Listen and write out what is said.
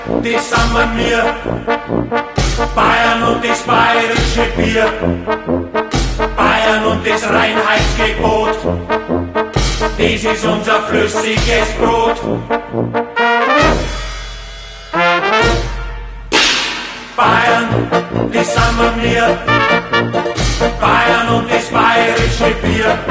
das sind wir, Bayern und das bayerische Bier, Bayern und das Reinheitsgebot, das ist unser flüssiges Brot. Bayern, das sind wir, Bayern und das bayerische Bier,